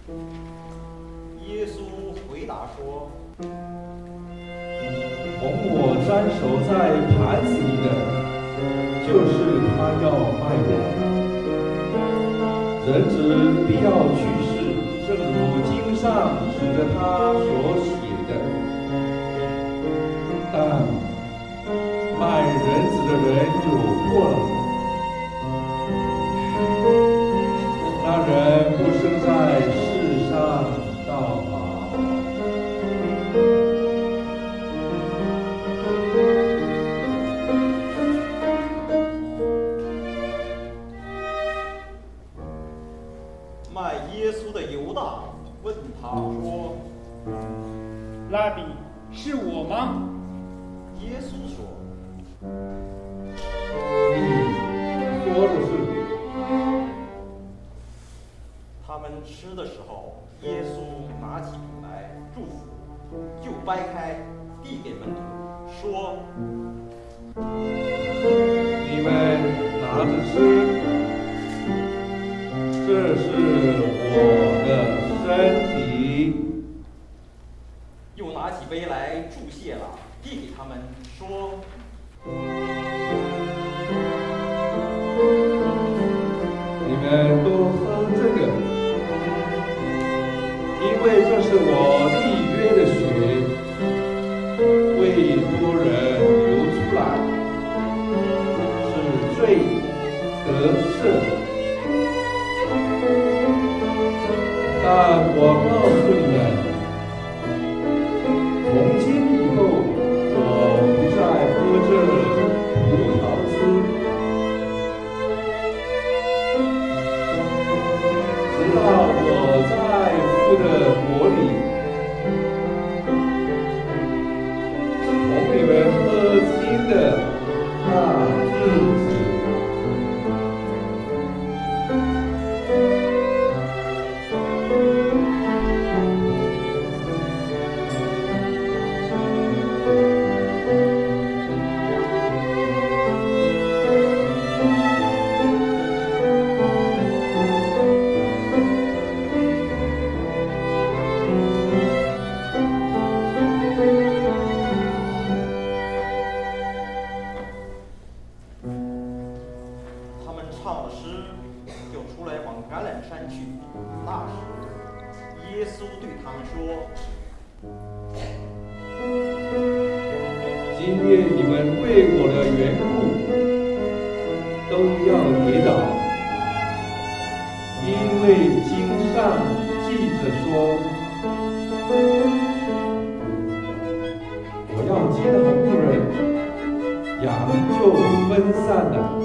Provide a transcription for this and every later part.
耶稣回答说： 同我沾手在盘子里的，就是他要卖我。人子必要去世，正如经上指着他所写的。但卖人子的人有祸了。那人不生在世上倒好。 卖耶稣的犹大问他说： 拉比，是我吗？ 耶稣说： 你说的是。 他们吃的时候，耶稣拿起饼来祝福，就掰开，递给门徒，说： 你们拿着吃，这是我的身体。 又拿起杯来祝谢了，递给他们，说： 你们都喝这个，因为这是我立约的血，为多人流出来，使罪得赦。但我告诉你们，从今以后，我不再喝这葡萄汁，直到我在父的国里，同你们喝新的那日子。 他们唱了诗，就出来往橄榄山去。那时，耶稣对他们说： 今天你们为我的缘故都要跌倒，因为经上记着说，我要接到牧人，羊就分散了。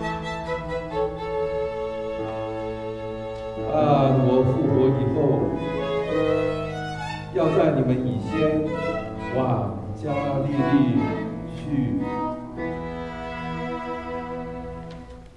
但我复活以后，要在你们以先往加利利去。